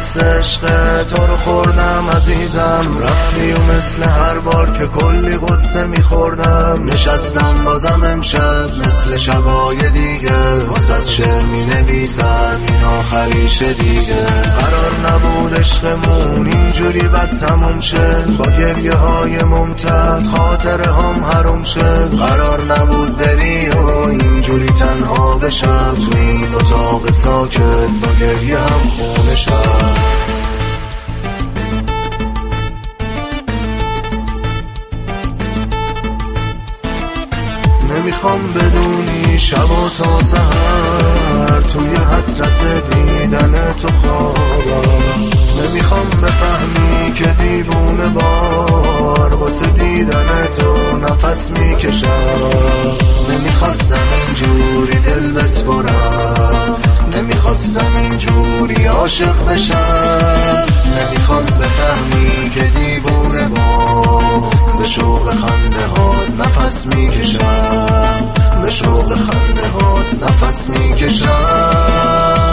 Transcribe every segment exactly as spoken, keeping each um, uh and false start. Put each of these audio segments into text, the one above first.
دست عشق تو رو خوردم عزیزم، رفتی و مثل هر بار که کلی قصه میخوردم. نشستم بازم امشب مثل شبای دیگه، واسه شعر می نویسم این آخریشه دیگه. قرار نبود عشقمون اینجوری بد تموم شه، با گریه های ممتد خاطره هم حروم شه. قرار نبود بری و اینجوری تنها بشم تو این اتاق ساکت، با گریه هم خونه شم. نمیخوام بدونی شب و تا سحر توی حسرت دیدن تو خوابم. نمیخوام بفهمی که دیوونه بار واسه دیدن تو نفس میکشم. نمیخواستم اینجوری دل بسپرم، نمیخواستم اینجوری عاشق بشم. نمیخوام بفهمی که دیوونه بار به شوق خنده هات نفس میکشم، به شوق خنده هات نفس میکشم.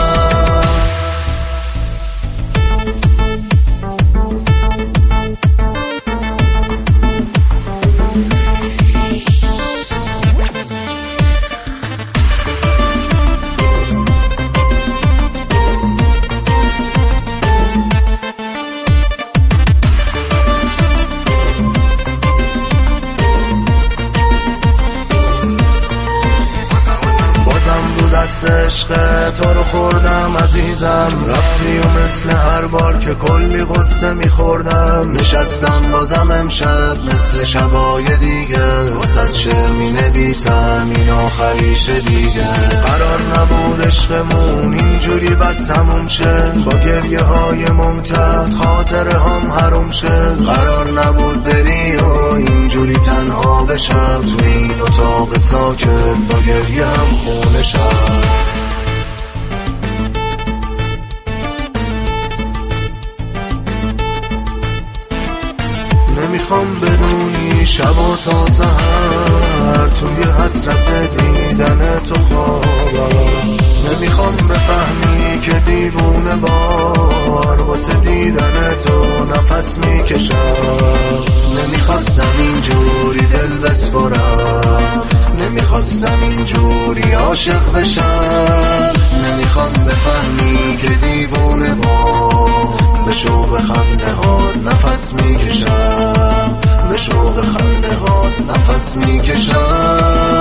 دست عشق تو رو خوردم عزیزم، رفتی و مثل هر بار که کلی قصه میخوردم. نشستم بازم امشب مثل شبای دیگه، واسه شعر می نویسم این آخریشه دیگه. قرار نبود عشقمون اینجوری بد تموم شه، با گریه های ممتد خاطره هم حروم شه. قرار نبود بری و اینجوری تنها بشم تو این اتاق ساکت، با گریه هم خونه شم. نمیخوام بدونی شب و تا سحر توی حسرت دیدن تو خوابم. نمیخوام بفهمی که دیوونه بار واسه دیدن تو نفس میکشم. نمیخواستم اینجوری دل بسپرم، نمیخواستم اینجوری عاشق بشم. نمیخوام بفهمی که دیوونه بار به شوق خنده هات نفس میکشم، به شوق خنده هات نفس میکشم.